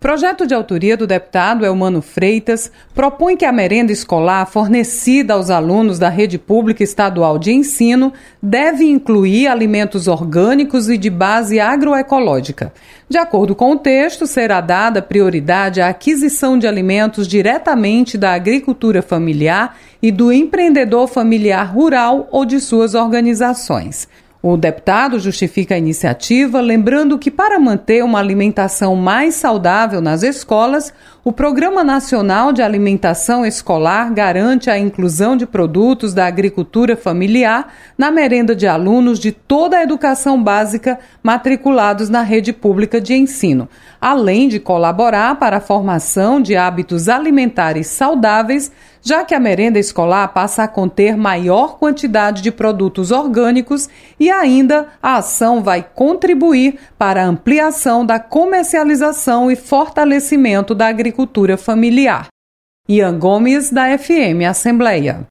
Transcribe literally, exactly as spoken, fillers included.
projeto de autoria do deputado Elmano Freitas propõe que a merenda escolar fornecida aos alunos da rede pública estadual de ensino deve incluir alimentos orgânicos e de base agroecológica. De acordo com o texto, será dada prioridade à aquisição de alimentos diretamente da agricultura familiar e do empreendedor familiar rural ou de suas organizações. O deputado justifica a iniciativa, lembrando que para manter uma alimentação mais saudável nas escolas, o Programa Nacional de Alimentação Escolar garante a inclusão de produtos da agricultura familiar na merenda de alunos de toda a educação básica matriculados na rede pública de ensino, além de colaborar para a formação de hábitos alimentares saudáveis, já que a merenda escolar passa a conter maior quantidade de produtos orgânicos e ainda a ação vai contribuir para a ampliação da comercialização e fortalecimento da agricultura familiar. Ian Gomes, da F M Assembleia.